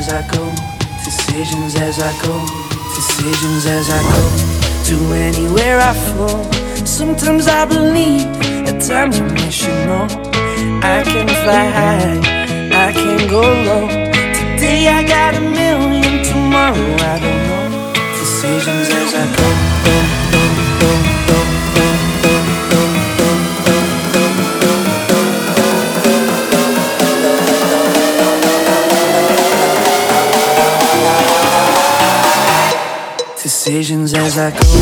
as I go, decisions as I go, decisions as I go to anywhere I flow. Sometimes I believe, at times I wish you know I can fly high, I can go low. Today I got a million, tomorrow I don't know. Decisions as I go, decisions as I go.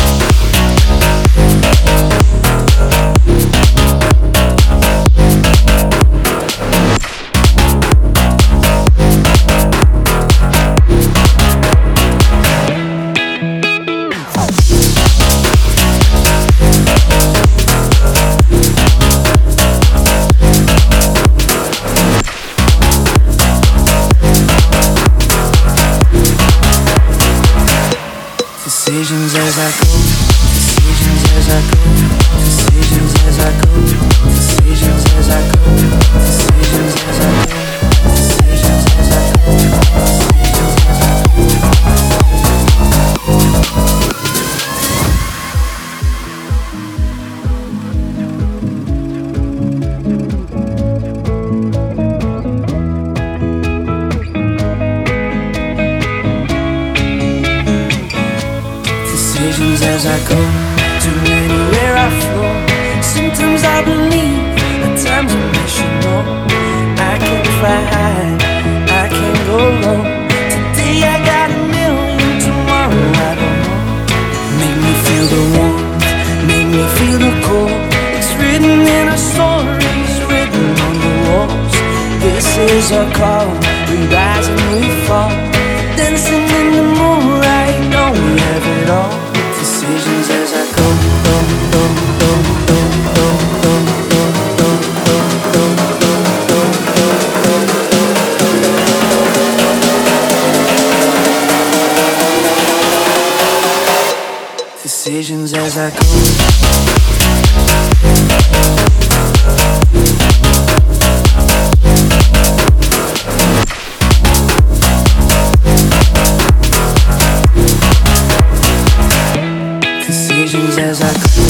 Decisions as I go, decisions as I go, decisions as I go, decisions as I go, decisions as I go, decisions as I go, decisions as I decisions as I go to anywhere I flow. Sometimes I believe, at times I wish you know I can fly high, I can go low. Today I got a million, tomorrow I don't know. Make me feel the warmth, make me feel the cold. It's written in our stories, written on the walls. This is our call, we rise and we fall. Dancing in the moonlight, know we have it all. Decisions as I go, decisions as I go. Decisions as I go.